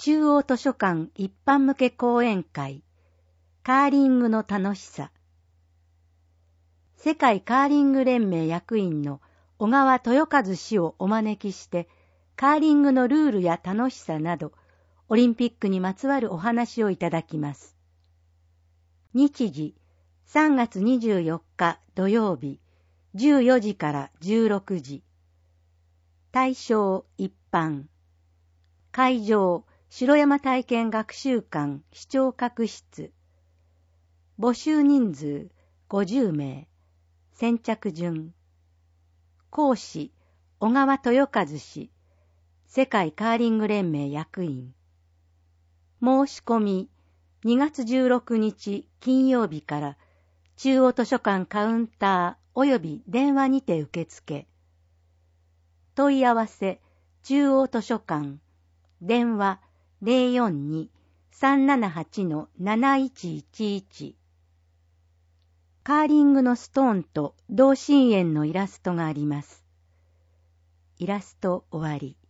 中央図書館一般向け講演会、カーリングの楽しさ。世界カーリング連盟役員の小川豊和氏をお招きして、カーリングのルールや楽しさなど、オリンピックにまつわるお話をいただきます。日時、3月24日土曜日、14時から16時。対象一般。会場、城山体験学習館視聴覚室。募集人数50名。先着順。講師、小川豊和氏。世界カーリング連盟役員。申し込み、2月16日金曜日から中央図書館カウンターおよび電話にて受付。問い合わせ、中央図書館、電話 042-378-7111。カーリングのストーンと同心円のイラストがあります。イラスト終わり。